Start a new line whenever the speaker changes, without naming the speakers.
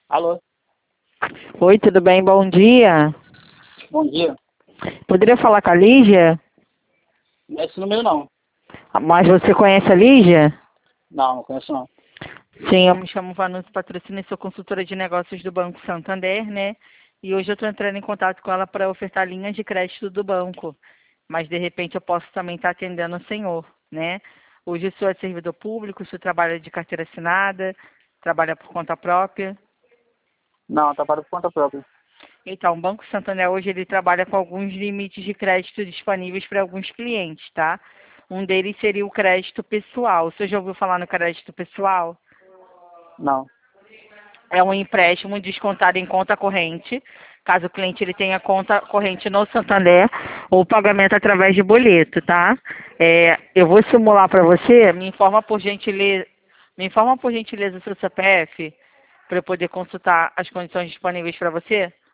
Alô,
Oi, tudo bem? Bom dia.
bom dia.
Poderia falar com a Lígia?
Não é esse número não.
Mas você conhece a Lígia?
Não, não conheço não.
Sim, eu me chamo Vanessa Patrocínio e sou consultora de negócios do Banco Santander, né? E hoje eu estou entrando em contato com ela para ofertar linhas de crédito do banco. Mas de repente eu posso também estar atendendo o senhor, né? Hoje o senhor é servidor público, o senhor trabalha de carteira assinada, trabalha por conta própria.
Não, trabalho por conta própria.
Então, o Banco Santander hoje ele trabalha com alguns limites de crédito disponíveis para alguns clientes, tá? Um deles seria o crédito pessoal. O senhor já ouviu falar no crédito pessoal?
Não.
É um empréstimo descontado em conta corrente, caso o cliente ele tenha conta corrente no Santander ou pagamento através de boleto, tá? Eu vou simular para você. Me informa por gentileza o seu CPF para eu poder consultar as condições disponíveis para você.